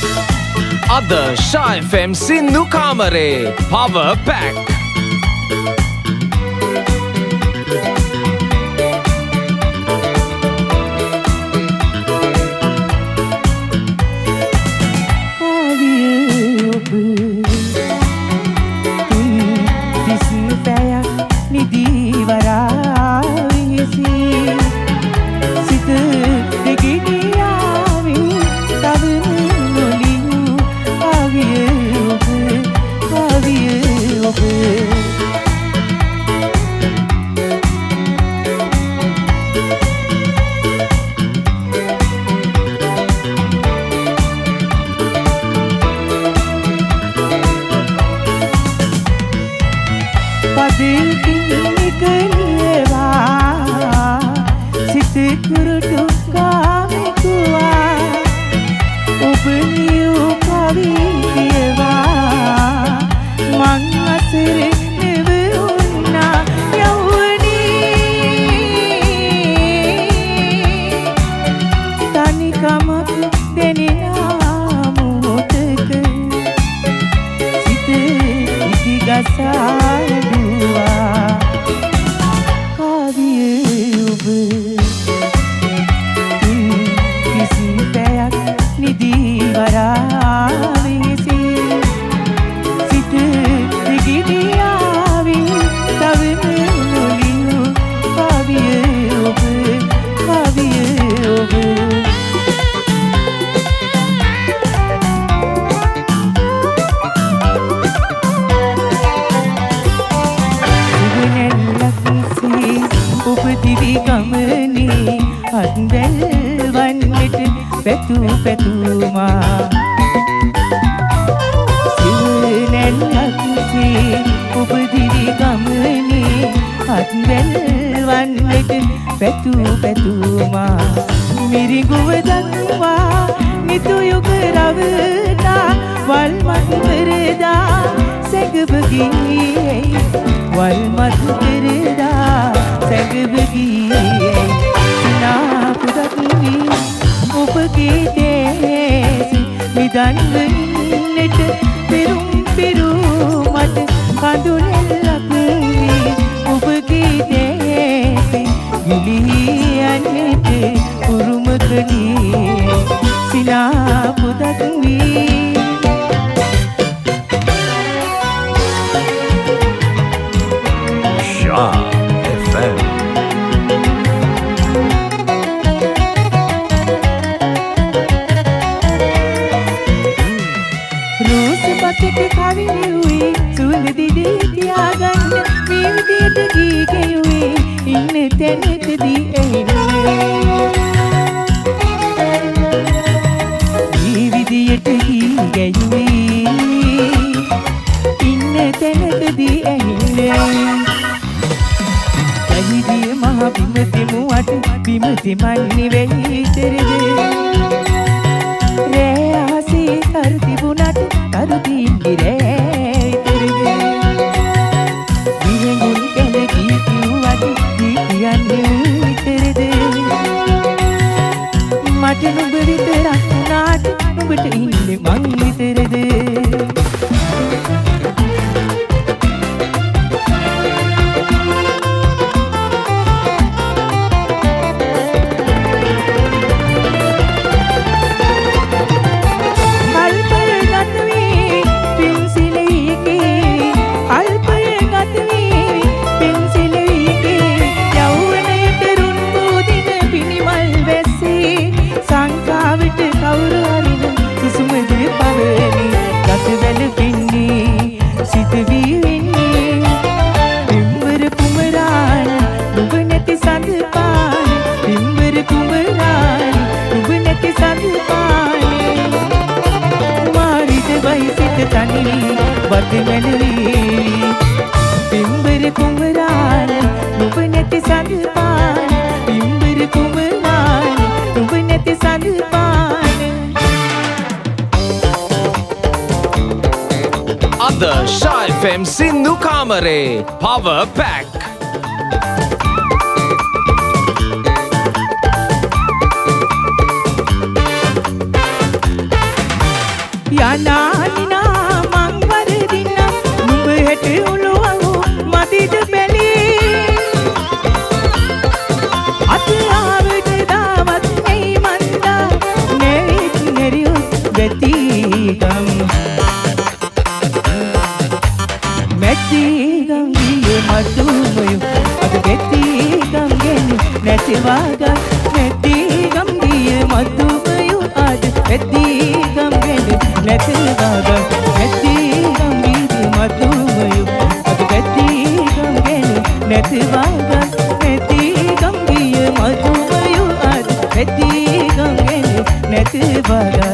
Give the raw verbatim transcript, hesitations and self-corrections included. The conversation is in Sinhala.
අද ශා එෆ් එම් සින්දු කාමරේ Power Pack. අද ශා එෆ් එම් සින්දු කාමරේ Power Pack. ජනානිනා මං වරදින්න නුඹ හෙට උළුවහු මදිද බැලී අත ආවට දාවත් ඇයි මන්දා නෙවිත් නෙරියුත් වෙතිගම් මෙතිගම් ගියේ මදුමයු අද වෙතිගම් ගෙනු නැතිවාගත් මෙතිගම් ගියේ මදුමයු අද වෙතිගම් ගෙනු නැතිවාගත් මෙතිගම් ගියේ මදුමයු අද වෙතිගම් ගෙනු නැතිවාගත් මෙතිගම් ගියේ මදුමයු අද වෙතිගම් ගෙනු නැතිවාගත්